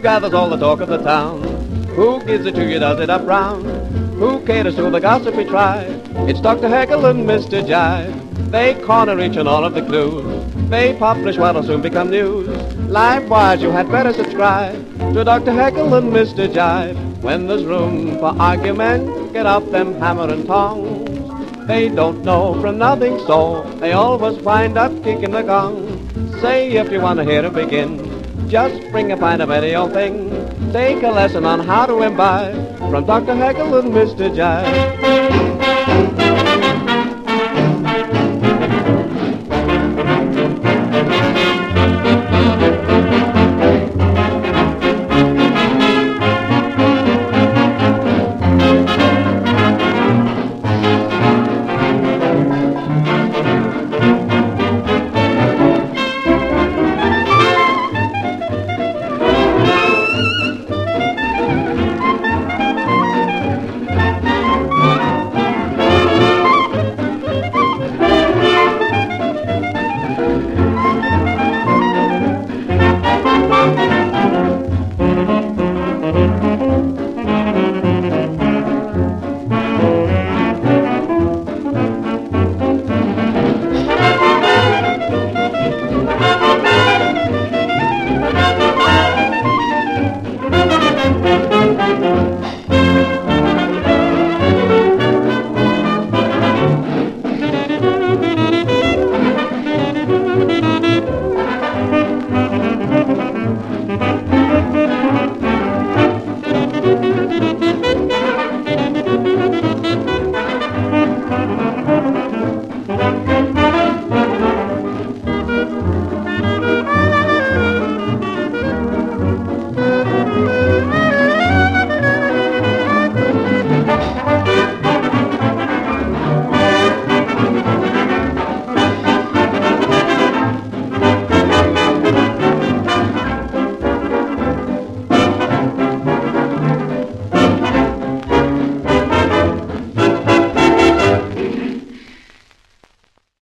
gathers all the talk of the town? Who gives it to you, does it up round? Who caters to the gossipy tribe? It's Dr. Heckle and Mr. Jive. They corner each and all of the clues. They publish what'll soon become news. Life-wise, you had better subscribe to Dr. Heckle and Mr. Jive. When there's room for argument, get out them hammer and tongs. They don't know from nothing, so they always wind up kicking the gong. Say if you want to hear it begin, just bring a pint of any old thing. Take a lesson on how to imbibe from Dr. Heckle and Mr. Jive.